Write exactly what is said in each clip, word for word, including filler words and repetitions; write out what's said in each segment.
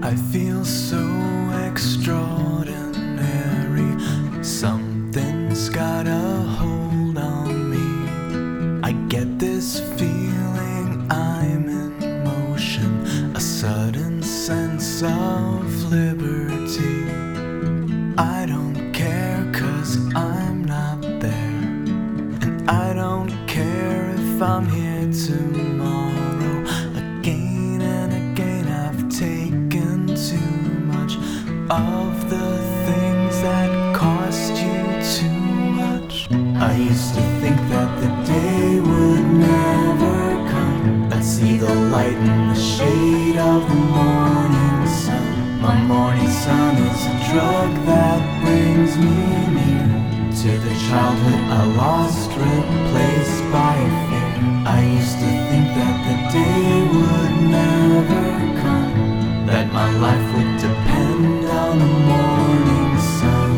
I feel so extraordinary. Something's got a hold on me. I get this feeling I'm in motion, a sudden sense of liberty. I don't care 'cause I'm not there, and I don't care if I'm here tomorrow. Again and again I've taken too much of the things that cost you too much. I used to think that the day would never come, I'd see the light in the shade of the morning sun. My morning sun is a drug that brings me near to the childhood I lost, replaced by fear. I used to think that the day would never come, that my life would depend on the morning sun.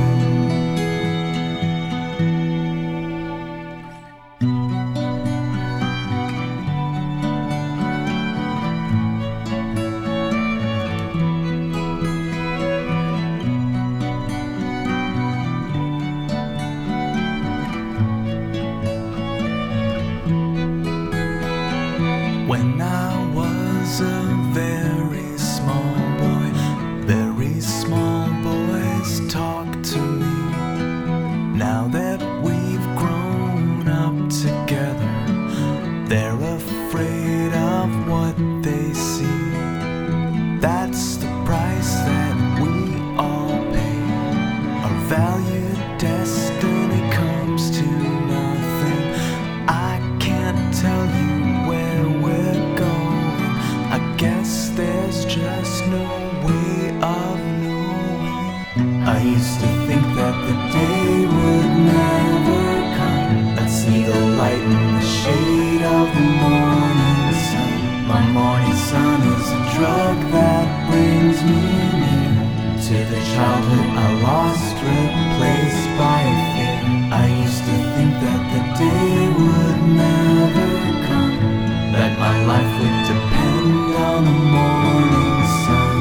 When I was a very small boy, very small boys talked to me. Now that we've grown up together, they're afraid of what they see. That's the price that we all pay. Our valued destiny comes to nothing. I can't tell you where we're going. I guess there's just no way of knowing. I used to think that the day would never come, I'd see the light in the shade of the morning sun. My morning sun is a drug that brings me near to the childhood I lost, replaced by fear. I used to think that the day would never come, that my life would depend on the morning sun.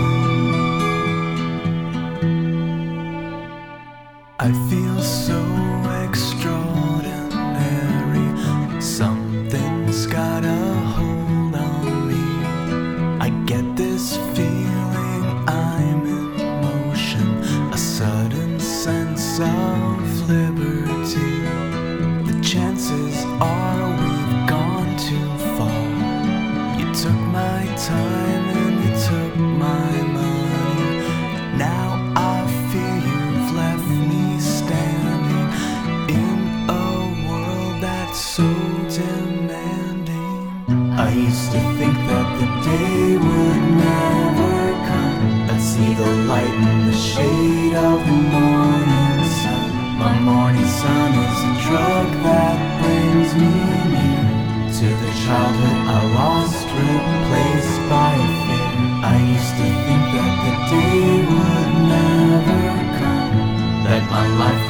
I feel so extraordinary. Something's got a hold on me. I get this feeling I'm in motion, a sudden sense of liberty. The chances are we've gone too far. You took my time and you took my money. Now I fear you've left me standing in a world that's so demanding. I used to think that the day would never come, I'd see the light in the shade of the morning sun. My morning sun is a drug that brings me near to the childhood I lost, replaced by fear. I used to think that the day would never come, that my life